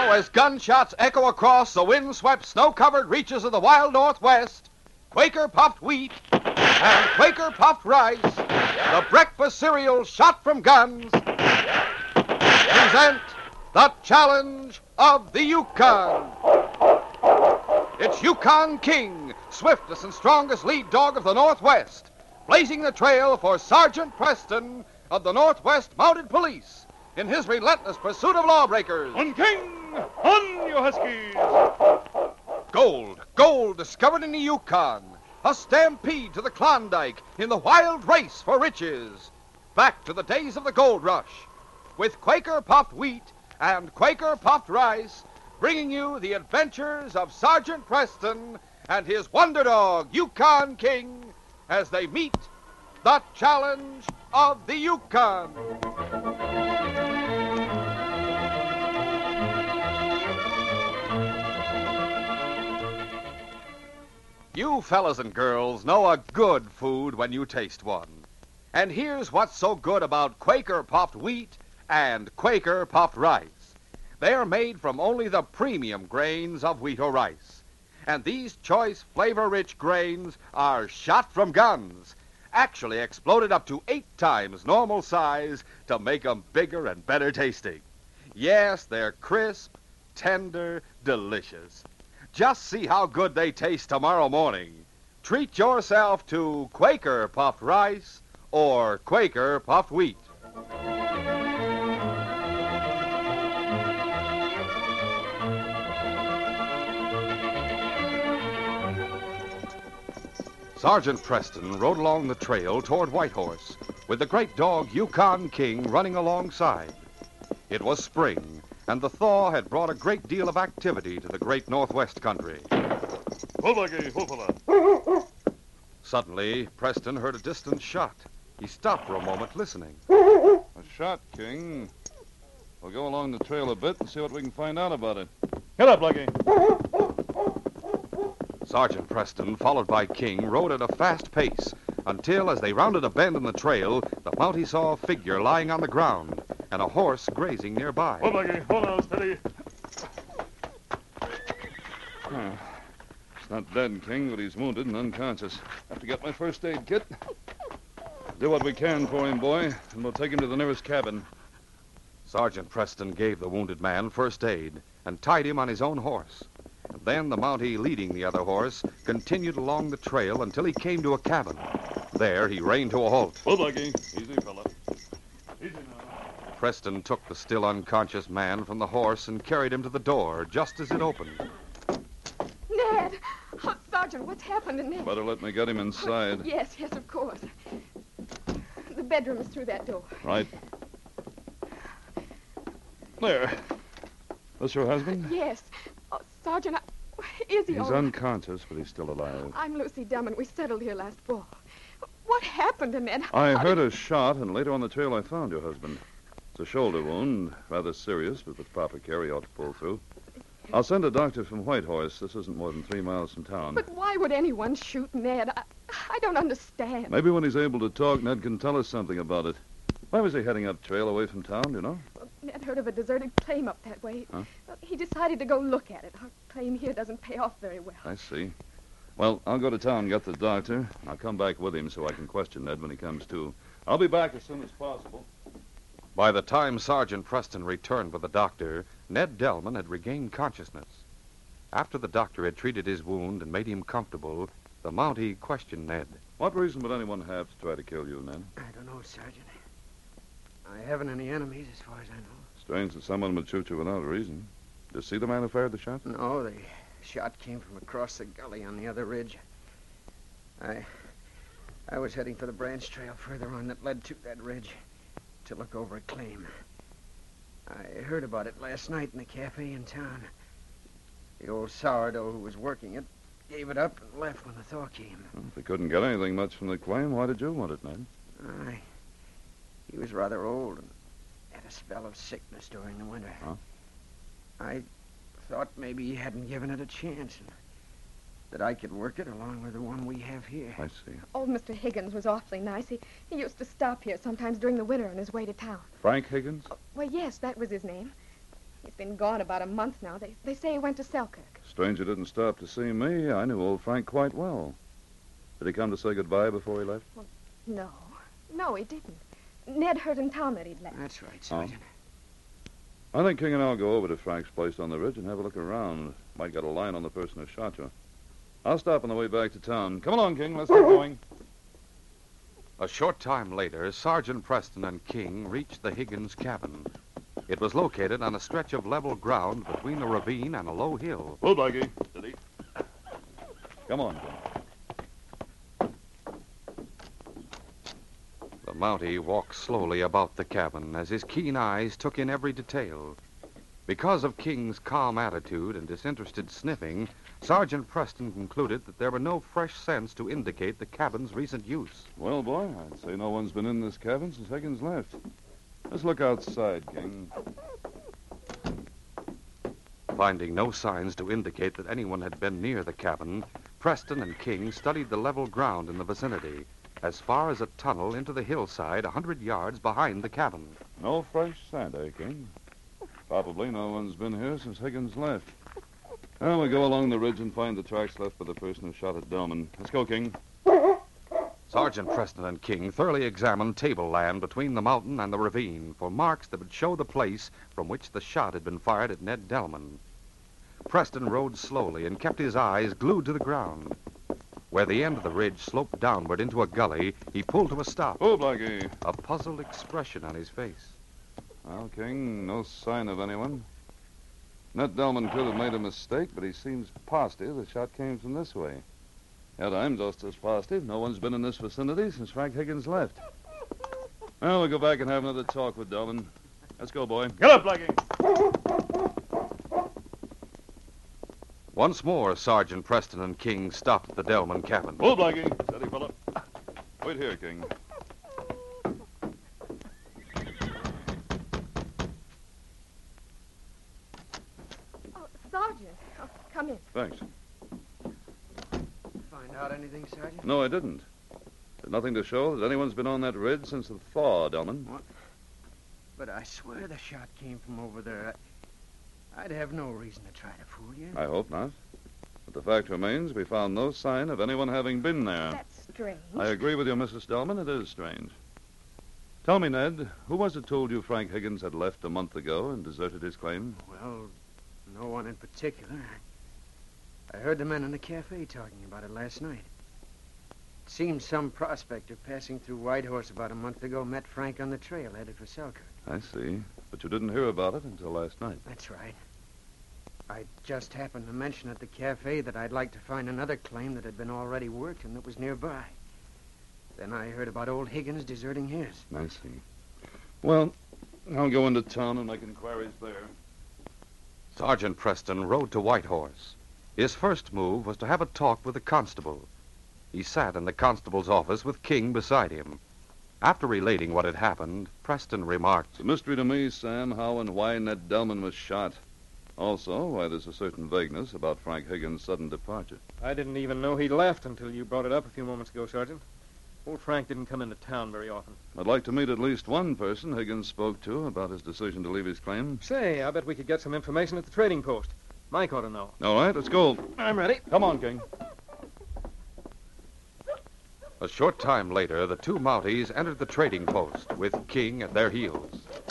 now, as gunshots echo across the wind-swept, snow-covered reaches of the wild Northwest, Quaker Puffed Wheat and Quaker Puffed Rice, the breakfast cereal shot from guns, present the Challenge of the Yukon. It's Yukon King, swiftest and strongest lead dog of the Northwest, blazing the trail for Sergeant Preston of the Northwest Mounted Police in his relentless pursuit of lawbreakers. On King! On, you Huskies! Gold discovered in the Yukon. A stampede to the Klondike in the wild race for riches. Back to the days of the gold rush, with Quaker Puffed Wheat and Quaker Puffed Rice, bringing you the adventures of Sergeant Preston and his wonder dog, Yukon King, as they meet the Challenge of the Yukon. You fellas and girls know a good food when you taste one. And here's what's so good about Quaker Puffed Wheat and Quaker Puffed Rice. They're made from only the premium grains of wheat or rice. And these choice, flavor-rich grains are shot from guns, actually exploded up to 8 times normal size to make 'em bigger and better tasting. Yes, they're crisp, tender, delicious. Just see how good they taste tomorrow morning. Treat yourself to Quaker Puffed Rice or Quaker Puffed Wheat. Sergeant Preston rode along the trail toward Whitehorse with the great dog Yukon King running alongside. It was spring, and the thaw had brought a great deal of activity to the great Northwest country. Suddenly, Preston heard a distant shot. He stopped for a moment, listening. A shot, King. We'll go along the trail a bit and see what we can find out about it. Get up, Lucky. Sergeant Preston, followed by King, rode at a fast pace until, as they rounded a bend in the trail, the Mountie saw a figure lying on the ground and a horse grazing nearby. Hold, Lucky. Hold on, steady. He's not dead, King, but he's wounded and unconscious. Have to get my first aid kit. Do what we can for him, boy, and we'll take him to the nearest cabin. Sergeant Preston gave the wounded man first aid and tied him on his own horse. And then the Mountie, leading the other horse, continued along the trail until he came to a cabin. There, he reined to a halt. Hold, Lucky. Easy, fella. Easy now. Preston took the still unconscious man from the horse and carried him to the door just as it opened. Ned! Oh, Sergeant, what's happened to Ned? Better let me get him inside. Yes, of course. The bedroom is through that door. Right. There. This your husband? Yes. Oh, Sergeant, is he He's all right? unconscious, but he's still alive. I'm Lucy Drummond. We settled here last fall. What happened to Ned? I heard a shot, and later on the trail I found your husband. It's a shoulder wound, rather serious, but with proper care he ought to pull through. I'll send a doctor from Whitehorse. This isn't more than 3 miles from town. But why would anyone shoot Ned? I don't understand. Maybe when he's able to talk, Ned can tell us something about it. Why was he heading up trail away from town, do you know? Well, Ned heard of a deserted claim up that way. Huh? Well, he decided to go look at it. Our claim here doesn't pay off very well. I see. Well, I'll go to town and get the doctor, and I'll come back with him so I can question Ned when he comes to. I'll be back as soon as possible. By the time Sergeant Preston returned with the doctor, Ned Delman had regained consciousness. After the doctor had treated his wound and made him comfortable, the Mountie questioned Ned. What reason would anyone have to try to kill you, Ned? I don't know, Sergeant. I haven't any enemies as far as I know. Strange that someone would shoot you without a reason. Did you see the man who fired the shot? No, the shot came from across the gully on the other ridge. I was heading for the branch trail further on that led to that ridge to look over a claim. I heard about it last night in the cafe in town. The old sourdough who was working it gave it up and left when the thaw came. Well, if he couldn't get anything much from the claim, why did you want it, Ned? He was rather old and had a spell of sickness during the winter. Huh? I thought maybe he hadn't given it a chance and that I could work it along with the one we have here. I see. Old Mr. Higgins was awfully nice. He used to stop here sometimes during the winter on his way to town. Frank Higgins? Well, yes, that was his name. He's been gone about a month now. They say he went to Selkirk. Stranger didn't stop to see me. I knew old Frank quite well. Did he come to say goodbye before he left? No. No, he didn't. Ned heard in town that he'd left. That's right, Sergeant. I think King and I'll go over to Frank's place on the ridge and have a look around. Might get a line on the person who shot you. I'll stop on the way back to town. Come along, King. Let's get going. A short time later, Sergeant Preston and King reached the Higgins cabin. It was located on a stretch of level ground between a ravine and a low hill. Whoa, Blackie. Steady. Come on, King. The Mountie walked slowly about the cabin as his keen eyes took in every detail. Because of King's calm attitude and disinterested sniffing, Sergeant Preston concluded that there were no fresh scents to indicate the cabin's recent use. Well, boy, I'd say no one's been in this cabin since Higgins left. Let's look outside, King. Finding no signs to indicate that anyone had been near the cabin, Preston and King studied the level ground in the vicinity, as far as a tunnel into the hillside 100 yards behind the cabin. No fresh scent, eh, King? Probably no one's been here since Higgins left. Well, we'll go along the ridge and find the tracks left by the person who shot at Delman. Let's go, King. Sergeant Preston and King thoroughly examined tableland between the mountain and the ravine for marks that would show the place from which the shot had been fired at Ned Delman. Preston rode slowly and kept his eyes glued to the ground. Where the end of the ridge sloped downward into a gully, he pulled to a stop, Oh, Blackie. a puzzled expression on his face. Well, King, no sign of anyone. Ned Delman could have made a mistake, but he seems positive the shot came from this way. Yet I'm just as positive no one's been in this vicinity since Frank Higgins left. Well, we'll go back and have another talk with Delman. Let's go, boy. Get up, Blackie. Once more, Sergeant Preston and King stopped at the Delman cabin. Pull, Blackie. Steady, fella. Wait here, King. Oh, Sergeant. Oh, come in. Thanks. Find out anything, Sergeant? No, I didn't. There's nothing to show that anyone's been on that ridge since the thaw, Delman. What? But I swear the shot came from over there. I'd have no reason to try to fool you. I hope not. But the fact remains we found no sign of anyone having been there. That's strange. I agree with you, Mrs. Delman. It is strange. Tell me, Ned, who was it told you Frank Higgins had left a month ago and deserted his claim? Well, no one in particular. I heard the men in the cafe talking about it last night. It seems some prospector passing through Whitehorse about a month ago met Frank on the trail headed for Selkirk. I see. But you didn't hear about it until last night. That's right. I just happened to mention at the cafe that I'd like to find another claim that had been already worked and that was nearby. Then I heard about old Higgins deserting his. I see. Well, I'll go into town and make inquiries there. Sergeant Preston rode to Whitehorse. His first move was to have a talk with the constable. He sat in the constable's office with King beside him. After relating what had happened, Preston remarked, It's a mystery to me, Sam, how and why Ned Delman was shot. Also, why there's a certain vagueness about Frank Higgins' sudden departure. I didn't even know he'd left until you brought it up a few moments ago, Sergeant. Old Frank didn't come into town very often. I'd like to meet at least one person Higgins spoke to about his decision to leave his claim. Say, I bet we could get some information at the trading post. Mike ought to know. All right, let's go. I'm ready. Come on, King. A short time later, the two Mounties entered the trading post, with King at their heels.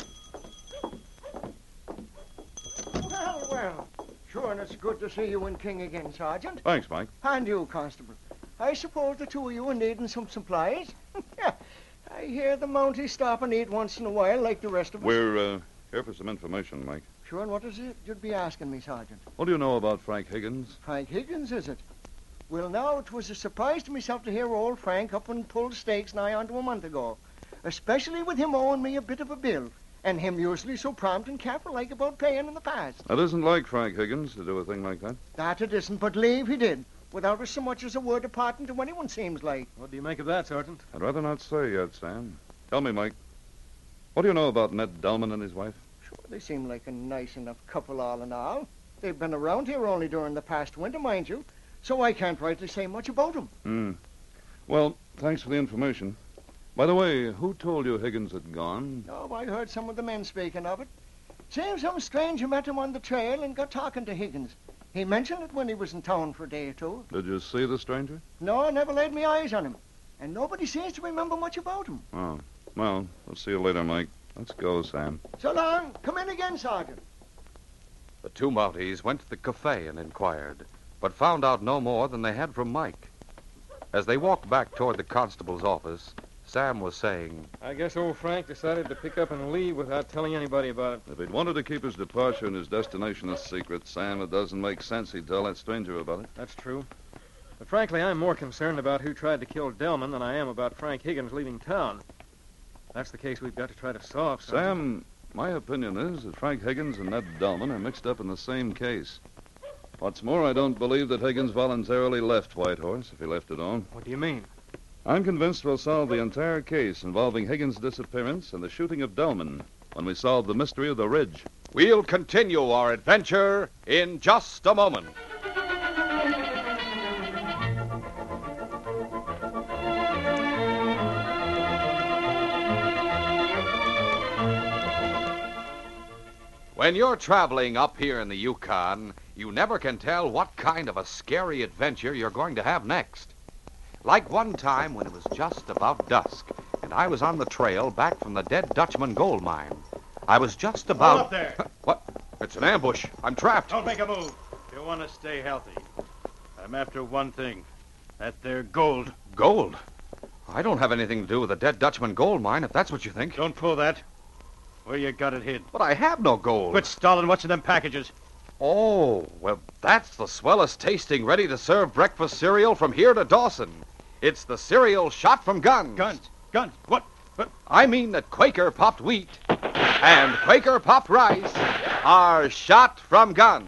Well. Sure, and it's good to see you and King again, Sergeant. Thanks, Mike. And you, Constable. I suppose the two of you are needing some supplies? I hear the Mounties stop and eat once in a while like the rest of us. We're here for some information, Mike. Sure, and what is it you'd be asking me, Sergeant? What do you know about Frank Higgins? Frank Higgins, is it? Well, now, it was a surprise to myself to hear old Frank up and pull stakes nigh onto a month ago. Especially with him owing me a bit of a bill. And him usually so prompt and careful like about paying in the past. It isn't like Frank Higgins to do a thing like that. That it isn't, but leave he did. Without so much as a word of parting to anyone, seems like. What do you make of that, Sergeant? I'd rather not say yet, Sam. Tell me, Mike, what do you know about Ned Delman and his wife? Sure, they seem like a nice enough couple all in all. They've been around here only during the past winter, mind you, so I can't rightly say much about them. Well, thanks for the information. By the way, who told you Higgins had gone? Oh, I heard some of the men speaking of it. Seems some stranger met him on the trail and got talking to Higgins. He mentioned it when he was in town for a day or two. Did you see the stranger? No, I never laid my eyes on him. And nobody seems to remember much about him. Oh. Well, we'll see you later, Mike. Let's go, Sam. So long. Come in again, Sergeant. The two Mounties went to the cafe and inquired, but found out no more than they had from Mike. As they walked back toward the constable's office, Sam was saying, I guess old Frank decided to pick up and leave without telling anybody about it. If he'd wanted to keep his departure and his destination a secret, Sam, it doesn't make sense he'd tell that stranger about it. That's true. But frankly, I'm more concerned about who tried to kill Delman than I am about Frank Higgins leaving town. That's the case we've got to try to solve, Sergeant. Sam, my opinion is that Frank Higgins and Ned Delman are mixed up in the same case. What's more, I don't believe that Higgins voluntarily left Whitehorse, if he left at all. What do you mean? I'm convinced we'll solve the entire case involving Higgins' disappearance and the shooting of Delman when we solve the mystery of the Ridge. We'll continue our adventure in just a moment. When you're traveling up here in the Yukon, you never can tell what kind of a scary adventure you're going to have next. Like one time when it was just about dusk, and I was on the trail back from the Dead Dutchman gold mine. I was just about... Hold up there. What? It's an ambush. I'm trapped. Don't make a move. You want to stay healthy. I'm after one thing. That there gold. Gold? I don't have anything to do with the Dead Dutchman gold mine, if that's what you think. Don't pull that. Where you got it hid? But I have no gold. Quit stalling. What's in them packages? Oh, well, that's the swellest tasting, ready-to-serve breakfast cereal from here to Dawson. It's the cereal shot from guns. Guns? What? I mean that Quaker popped wheat and Quaker popped rice are shot from guns.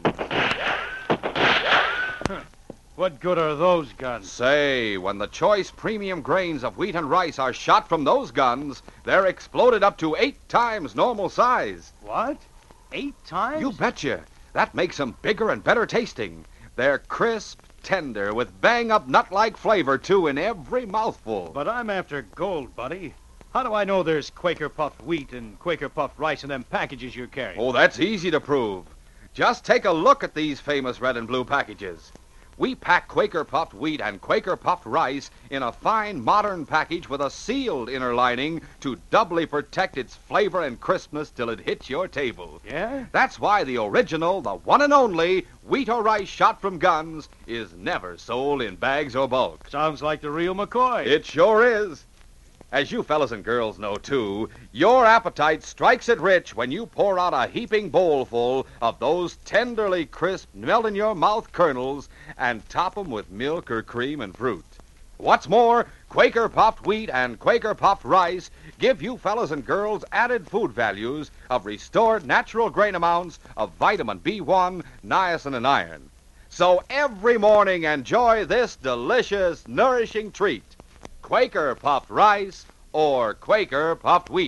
What good are those guns? Say, when the choice premium grains of wheat and rice are shot from those guns, they're exploded up to 8 times normal size. What? 8 times? You betcha. That makes them bigger and better tasting. They're crisp, tender, with bang-up nut-like flavor, too, in every mouthful. But I'm after gold, buddy. How do I know there's Quaker puffed wheat and Quaker puffed rice in them packages you're carrying? Oh, that's easy to prove. Just take a look at these famous red and blue packages. We pack Quaker puffed wheat and Quaker puffed rice in a fine modern package with a sealed inner lining to doubly protect its flavor and crispness till it hits your table. Yeah? That's why the original, the one and only, wheat or rice shot from guns is never sold in bags or bulk. Sounds like the real McCoy. It sure is. As you fellas and girls know, too, your appetite strikes it rich when you pour out a heaping bowlful of those tenderly crisp, melt-in-your-mouth kernels and top 'em with milk or cream and fruit. What's more, Quaker puffed wheat and Quaker puffed rice give you fellas and girls added food values of restored natural grain amounts of vitamin B1, niacin, and iron. So every morning enjoy this delicious, nourishing treat. Quaker puffed rice or Quaker puffed wheat.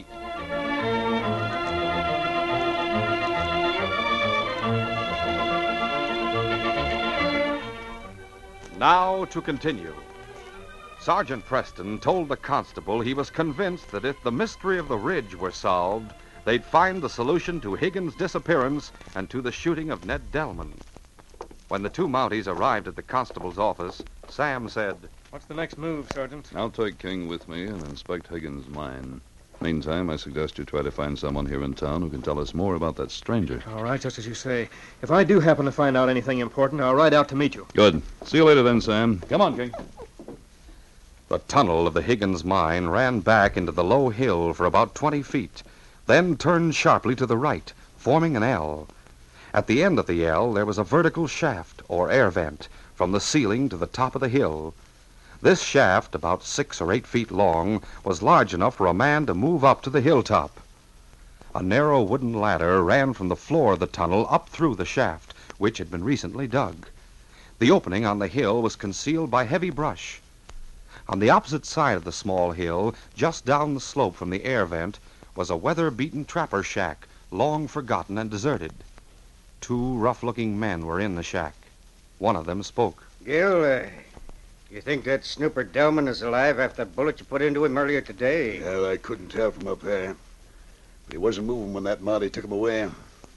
Now to continue. Sergeant Preston told the constable he was convinced that if the mystery of the Ridge were solved, they'd find the solution to Higgins' disappearance and to the shooting of Ned Delman. When the two Mounties arrived at the constable's office, Sam said, What's the next move, Sergeant? I'll take King with me and inspect Higgins' mine. Meantime, I suggest you try to find someone here in town who can tell us more about that stranger. All right, just as you say. If I do happen to find out anything important, I'll ride out to meet you. Good. See you later then, Sam. Come on, King. The tunnel of the Higgins mine ran back into the low hill for about 20 feet, then turned sharply to the right, forming an L. At the end of the L, there was a vertical shaft, or air vent, from the ceiling to the top of the hill. This shaft, about 6 or 8 feet long, was large enough for a man to move up to the hilltop. A narrow wooden ladder ran from the floor of the tunnel up through the shaft, which had been recently dug. The opening on the hill was concealed by heavy brush. On the opposite side of the small hill, just down the slope from the air vent, was a weather-beaten trapper shack, long forgotten and deserted. 2 rough-looking men were in the shack. One of them spoke. Gil, you think that snooper Delman is alive after the bullet you put into him earlier today? Well, I couldn't tell from up there. But he wasn't moving when that Mountie took him away.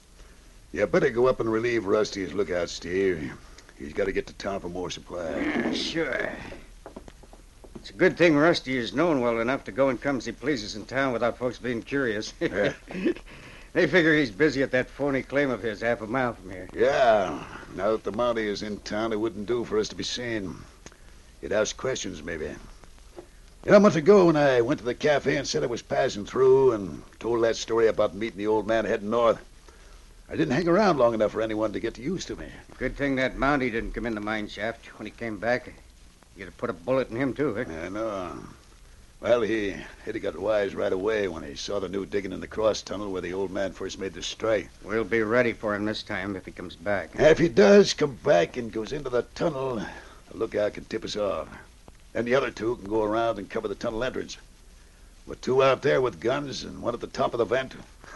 You better go up and relieve Rusty's lookout, Steve. He's got to get to town for more supplies. Yeah, sure. It's a good thing Rusty is known well enough to go and come as he pleases in town without folks being curious. Yeah. They figure he's busy at that phony claim of his half a mile from here. Yeah. Now that the Mountie is in town, it wouldn't do for us to be seen. He'd ask questions, maybe. You know, a month ago when I went to the cafe and said I was passing through and told that story about meeting the old man heading north, I didn't hang around long enough for anyone to get used to me. Good thing that Mountie didn't come in the mine shaft. When he came back, you'd have put a bullet in him, too, eh? I know. Well, he got wise right away when he saw the new digging in the cross tunnel where the old man first made the strike. We'll be ready for him this time if he comes back. If he does come back and goes into the tunnel, the lookout can tip us off. Then the other two can go around and cover the tunnel entrance. With two out there with guns and one at the top of the vent,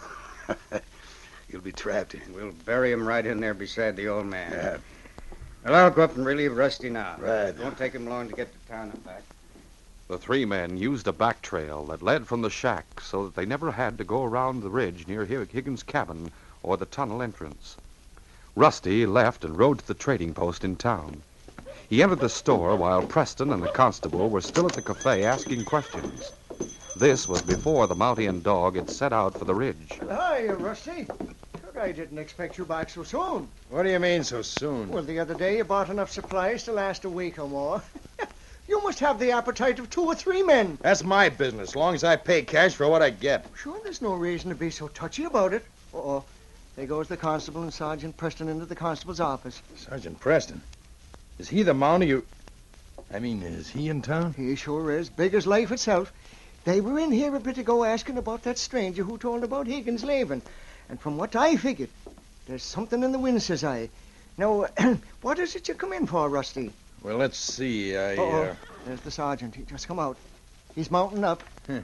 you'll be trapped. We'll bury him right in there beside the old man. Yeah. Well, I'll go up and relieve Rusty now. Right. It won't take him long to get to town and back. The three men used a back trail that led from the shack so that they never had to go around the ridge near Higgins' cabin or the tunnel entrance. Rusty left and rode to the trading post in town. He entered the store while Preston and the constable were still at the cafe asking questions. This was before the Mountie and dog had set out for the ridge. Hi, Rusty. I didn't expect you back so soon. What do you mean so soon? Well, the other day you bought enough supplies to last a week or more. You must have the appetite of 2 or 3 men. That's my business, as long as I pay cash for what I get. Sure, there's no reason to be so touchy about it. Uh-oh. There goes the constable and Sergeant Preston into the constable's office. Sergeant Preston? Is he the Mountie you... I mean, is he in town? He sure is. Big as life itself. They were in here a bit ago asking about that stranger who told about Higgins leaving. And from what I figured, there's something in the wind, says I. Now, what is it you come in for, Rusty? Well, let's see. Uh-oh. There's the sergeant. He just come out. He's mounting up.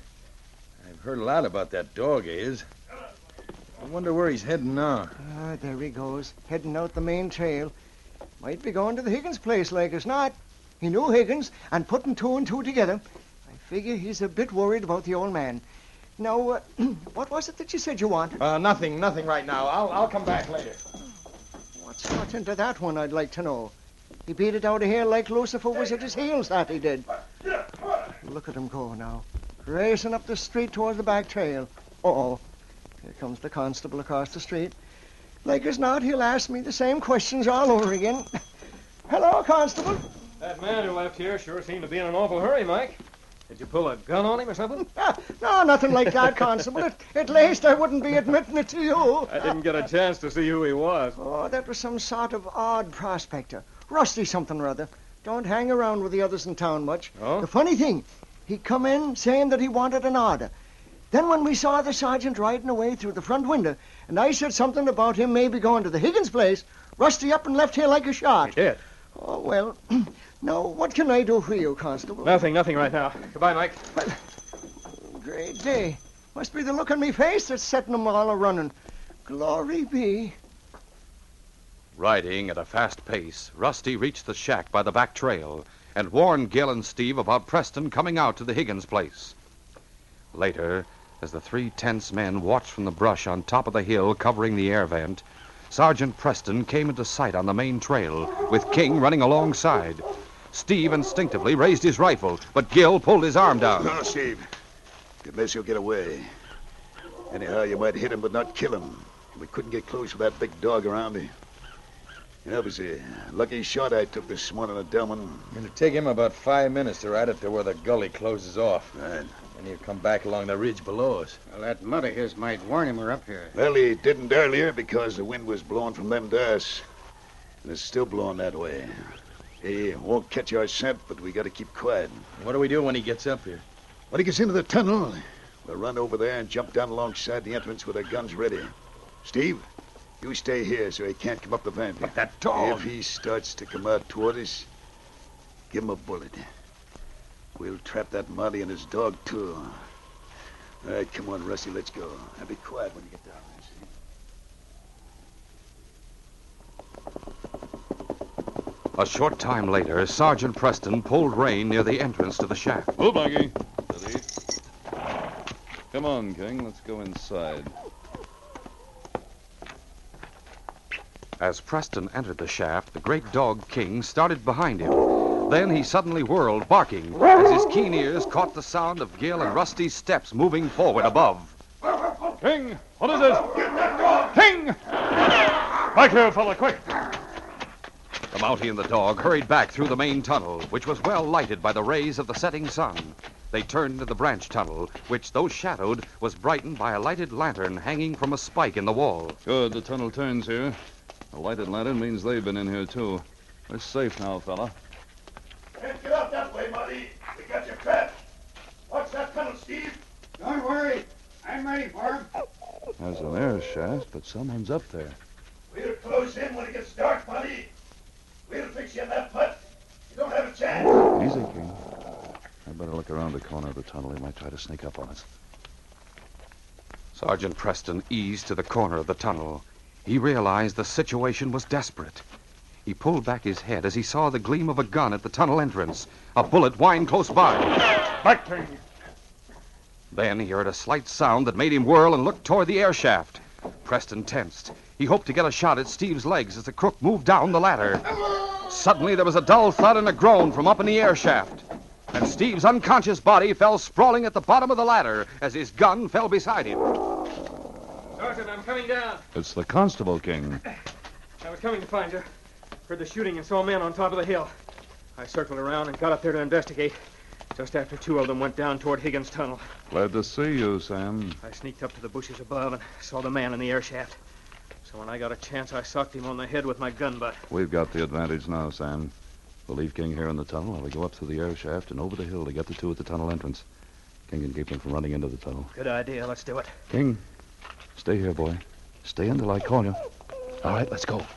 I've heard a lot about that dog, is. I wonder where he's heading now. Ah, there he goes, heading out the main trail. Might be going to the Higgins place like as not. He knew Higgins, and putting 2 and 2 together, I figure he's a bit worried about the old man. Now, what was it that you said you wanted? Nothing right now. I'll come back later. What's got into that one, I'd like to know. He beat it out of here like Lucifer was at his heels, that he did. Look at him go now, racing up the street toward the back trail. Uh-oh. Here comes the constable across the street. Like as not, he'll ask me the same questions all over again. Hello, constable. That man who left here sure seemed to be in an awful hurry, Mike. Did you pull a gun on him or something? No, nothing like that, constable. At least I wouldn't be admitting it to you. I didn't get a chance to see who he was. Oh, that was some sort of odd prospector. Rusty something or other. Don't hang around with the others in town much. Oh? The funny thing, he come in saying that he wanted an order. Then when we saw the sergeant riding away through the front window, and I said something about him maybe going to the Higgins place, Rusty up and left here like a shot. He did? Oh, well, now, what can I do for you, constable? Nothing right now. Goodbye, Mike. Great day. Must be the look on me face that's setting them all a-running. Glory be. Riding at a fast pace, Rusty reached the shack by the back trail and warned Gil and Steve about Preston coming out to the Higgins place. Later, as the 3 tense men watched from the brush on top of the hill covering the air vent, Sergeant Preston came into sight on the main trail, with King running alongside. Steve instinctively raised his rifle, but Gil pulled his arm down. No, Steve. Unless you'll get away. Anyhow, you might hit him but not kill him. We couldn't get close with that big dog around me. You know, it was a lucky shot I took this morning at Delman. It'll take him about 5 minutes to ride it to where the gully closes off. Right. And he'll come back along the ridge below us. Well, that mud of his might warn him we're up here. Well, he didn't earlier because the wind was blowing from them to us. And it's still blowing that way. He won't catch our scent, but we got to keep quiet. What do we do when he gets up here? When he gets into the tunnel, we'll run over there and jump down alongside the entrance with our guns ready. Steve, you stay here so he can't come up the vent. But that dog... If he starts to come out toward us, give him a bullet. We'll trap that Mountie and his dog, too. All right, come on, Rusty, let's go. And be quiet when you get down there, see? A short time later, Sergeant Preston pulled rein near the entrance to the shack. Move, Maggie. Steady. Come on, King. Let's go inside. As Preston entered the shaft, the great dog King started behind him. Then he suddenly whirled, barking, as his keen ears caught the sound of Gil and Rusty's steps moving forward above. King, what is it? King! Back here, fella, quick. The Mountie and the dog hurried back through the main tunnel, which was well lighted by the rays of the setting sun. They turned into the branch tunnel, which, though shadowed, was brightened by a lighted lantern hanging from a spike in the wall. Good, the tunnel turns here. A lighted lantern means they've been in here, too. We're safe now, fella. Can't get out that way, Marty. We got you trapped. Watch that tunnel, Steve. Don't worry. I'm ready for him. There's an air shaft, but someone's up there. We'll close in when it gets dark, Marty. We'll fix you in that putt. You don't have a chance. Easy, King. I better look around the corner of the tunnel. He might try to sneak up on us. Sergeant Preston eased to the corner of the tunnel. He realized the situation was desperate. He pulled back his head as he saw the gleam of a gun at the tunnel entrance. A bullet whined close by. Back, King. Then he heard a slight sound that made him whirl and look toward the air shaft. Preston tensed. He hoped to get a shot at Steve's legs as the crook moved down the ladder. Suddenly, there was a dull thud and a groan from up in the air shaft. And Steve's unconscious body fell sprawling at the bottom of the ladder as his gun fell beside him. Sergeant, I'm coming down. It's the constable, King. I was coming to find you. Heard the shooting and saw men on top of the hill. I circled around and got up there to investigate. Just after two of them went down toward Higgins' tunnel. Glad to see you, Sam. I sneaked up to the bushes above and saw the man in the air shaft. So when I got a chance, I socked him on the head with my gun butt. We've got the advantage now, Sam. We'll leave King here in the tunnel while we go up through the air shaft and over the hill to get the two at the tunnel entrance. King can keep them from running into the tunnel. Good idea. Let's do it. King, stay here, boy. Stay until I call you. All right, let's go.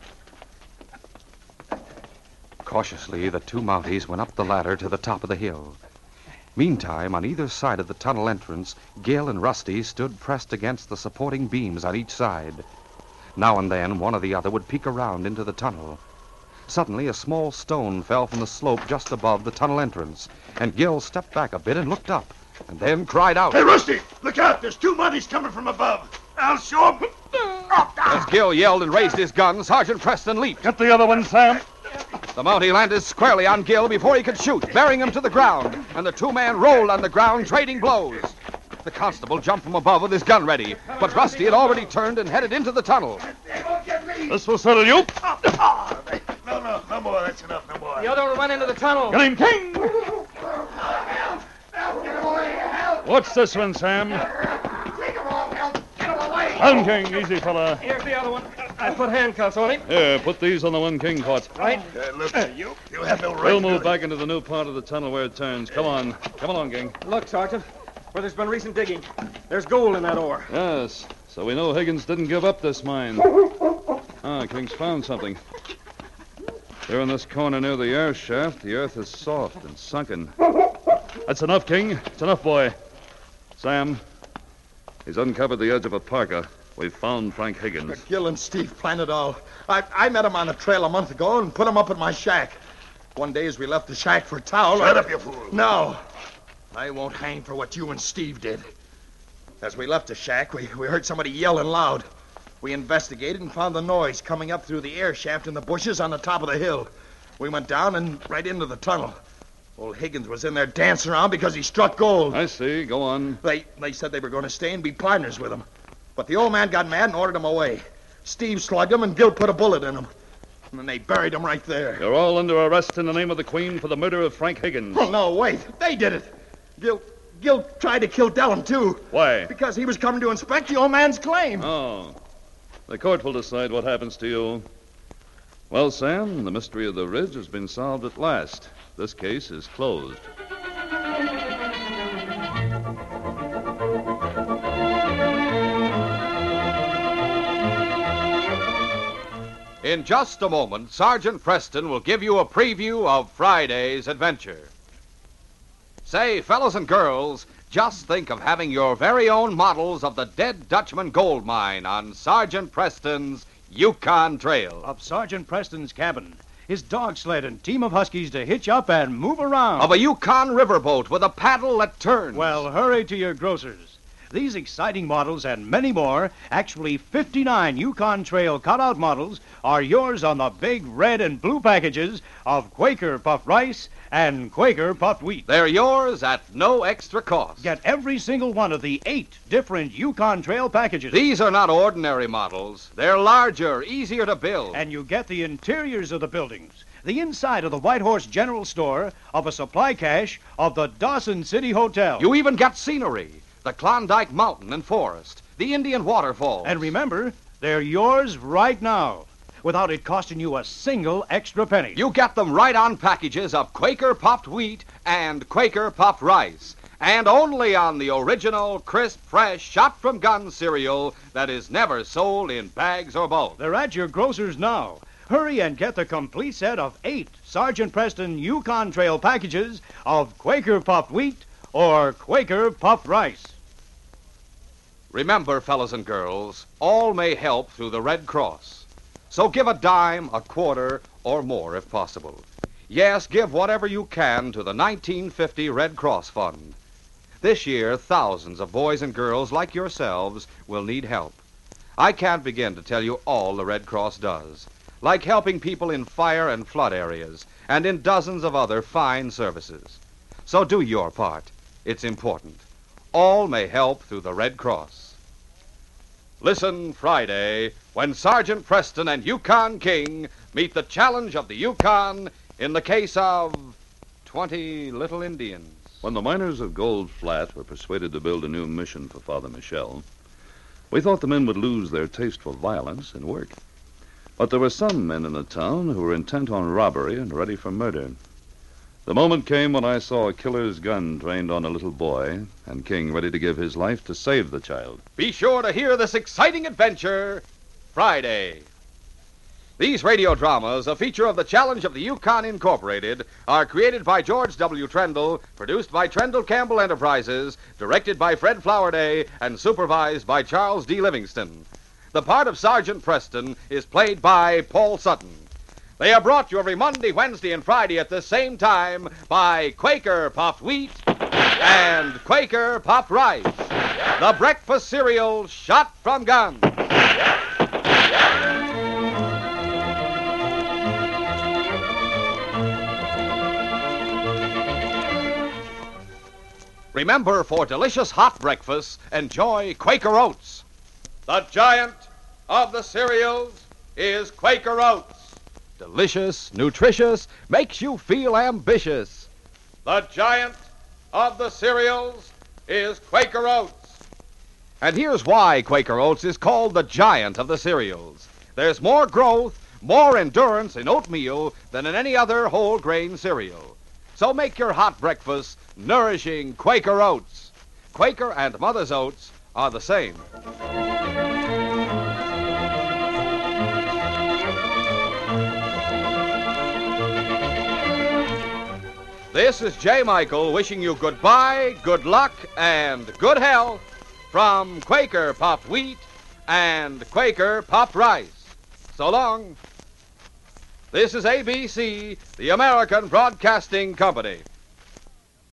Cautiously, the two Mounties went up the ladder to the top of the hill. Meantime, on either side of the tunnel entrance, Gil and Rusty stood pressed against the supporting beams on each side. Now and then, one or the other would peek around into the tunnel. Suddenly, a small stone fell from the slope just above the tunnel entrance, and Gil stepped back a bit and looked up, and then cried out. Hey, Rusty, look out. There's two Mounties coming from above. I'll show them. As Gil yelled and raised his gun, Sergeant Preston leaped. Get the other one, Sam. The Mountie landed squarely on Gil before he could shoot, bearing him to the ground, and the two men rolled on the ground, trading blows. The constable jumped from above with his gun ready, but Rusty had already turned and headed into the tunnel. This will settle you. No more. That's enough. No more. The other one went into the tunnel. Get him, King. What's this one, Sam? Down, King. Easy, fella. Here's the other one. I put handcuffs on him. Here, put these on the one King caught. Right? Look, you have no right. We'll move back into the new part of the tunnel where it turns. Come on. Come along, King. Look, Sergeant, where there's been recent digging. There's gold in that ore. Yes, so we know Higgins didn't give up this mine. King's found something. Here in this corner near the air shaft, the earth is soft and sunken. That's enough, King. It's enough, boy. Sam, he's uncovered the edge of a parka. We've found Frank Higgins. Gil and Steve planned it all. I met him on the trail a month ago and put him up at my shack. One day as we left the shack for town... Shut up, you fool. No. I won't hang for what you and Steve did. As we left the shack, we heard somebody yelling loud. We investigated and found the noise coming up through the air shaft in the bushes on the top of the hill. We went down and right into the tunnel. Old Higgins was in there dancing around because he struck gold. I see. Go on. They said they were going to stay and be partners with him. But the old man got mad and ordered him away. Steve slugged him and Gil put a bullet in him. And then they buried him right there. You're all under arrest in the name of the Queen for the murder of Frank Higgins. Oh, no, wait. They did it. Gil tried to kill Dellum, too. Why? Because he was coming to inspect the old man's claim. Oh. The court will decide what happens to you. Well, Sam, the mystery of the ridge has been solved at last. This case is closed. In just a moment, Sergeant Preston will give you a preview of Friday's adventure. Say, fellas and girls, just think of having your very own models of the Dead Dutchman gold mine on Sergeant Preston's Yukon Trail. Of Sergeant Preston's cabin, his dog sled and team of huskies to hitch up and move around. Of a Yukon riverboat with a paddle that turns. Well, hurry to your grocer's. These exciting models and many more, actually 59 Yukon Trail cutout models, are yours on the big red and blue packages of Quaker puffed rice and Quaker puffed wheat. They're yours at no extra cost. Get every single one of the 8 different Yukon Trail packages. These are not ordinary models. They're larger, easier to build. And you get the interiors of the buildings, the inside of the White Horse General Store, of a supply cache of the Dawson City Hotel. You even get scenery, the Klondike Mountain and Forest, the Indian waterfalls. And remember, they're yours right now, without it costing you a single extra penny. You get them right on packages of Quaker puffed wheat and Quaker puffed rice, and only on the original, crisp, fresh, shot-from-gun cereal that is never sold in bags or bulk. They're at your grocer's now. Hurry and get the complete set of 8 Sergeant Preston Yukon Trail packages of Quaker puffed wheat or Quaker puffed rice. Remember, fellas and girls, all may help through the Red Cross. So give a dime, a quarter, or more if possible. Yes, give whatever you can to the 1950 Red Cross Fund. This year, thousands of boys and girls like yourselves will need help. I can't begin to tell you all the Red Cross does, like helping people in fire and flood areas, and in dozens of other fine services. So do your part. It's important. All may help through the Red Cross. Listen Friday when Sergeant Preston and Yukon King meet the challenge of the Yukon in the case of 20 little Indians. When the miners of Gold Flat were persuaded to build a new mission for Father Michel, we thought the men would lose their taste for violence and work. But there were some men in the town who were intent on robbery and ready for murder. The moment came when I saw a killer's gun trained on a little boy, and King ready to give his life to save the child. Be sure to hear this exciting adventure Friday. These radio dramas, a feature of the Challenge of the Yukon Incorporated, are created by George W. Trendle, produced by Trendle Campbell Enterprises, directed by Fred Flowerday, and supervised by Charles D. Livingston. The part of Sergeant Preston is played by Paul Sutton. They are brought to you every Monday, Wednesday, and Friday at the same time by Quaker Puffed Wheat and Quaker Puffed Rice, the breakfast cereal shot from guns. Remember, for delicious hot breakfast, enjoy Quaker Oats. The giant of the cereals is Quaker Oats. Delicious, nutritious, makes you feel ambitious. The giant of the cereals is Quaker Oats. And here's why Quaker Oats is called the giant of the cereals. There's more growth, more endurance in oatmeal than in any other whole grain cereal. So make your hot breakfast nourishing Quaker Oats. Quaker and Mother's Oats are the same. This is J. Michael wishing you goodbye, good luck, and good health from Quaker Puffed Wheat and Quaker Puffed Rice. So long. This is ABC, the American Broadcasting Company.